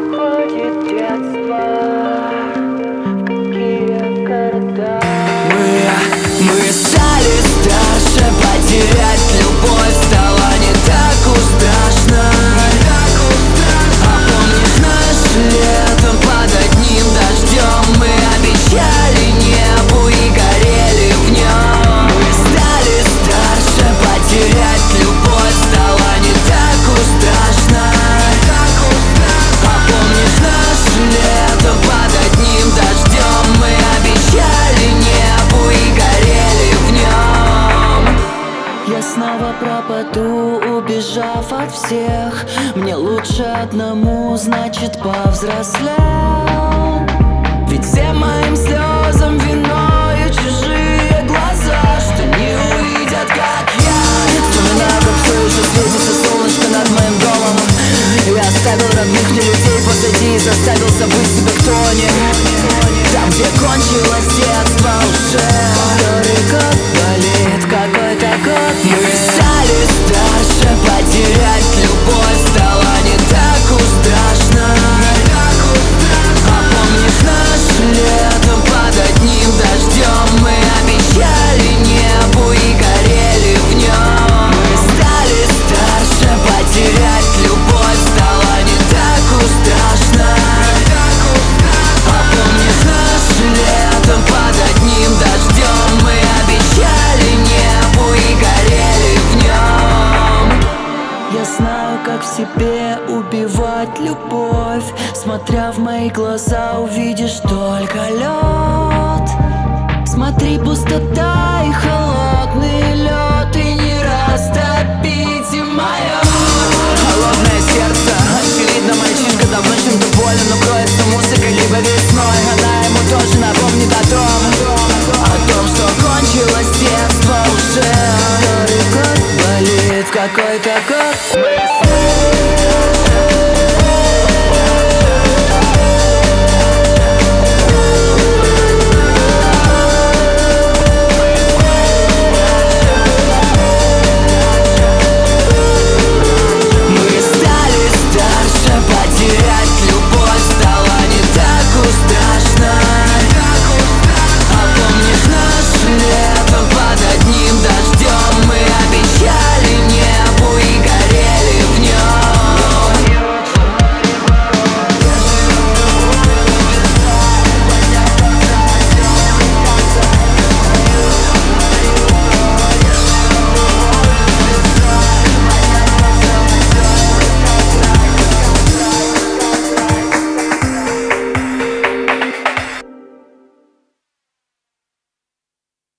уходит детство. В какие города? Мы стали старше, потерять любовь стало не так уж страшно. А помнишь наш летом под одним дождем? Мы обещали небу и горели в нем. Мы стали старше, потерять любовь стало не так уж страшно. А помнишь наш летом под одним дождем? Мы обещали небу и горели в нем. Я снова пропаду, убежав от всех. Мне лучше одному, значит, повзрослел. Ведь всем моим слезам виною чужие глаза, что не увидят, как я. Вспоминаю, как все еще светится солнышко над моим домом. Я оставил родных мне людей позади и заставил забыть себя кто-нибудь. Там, где кончилось детство, уже который год болит, какой-то год. Мы стали старше, потерять любовь стало не так уж страшно. А помнишь наш летом под одним дождем? Мы обещали небу и горели в нем. Мы стали старше, потерять любовь стало не так уж страшно. А помнишь наш летом под одним дождем? Мы обещали небу и горели в нем. Я знаю, как в себе убивать любовь. Смотря в мои глаза, увидишь только лед. Смотри, пустота и холодный лед, и не растопите мое холодное сердце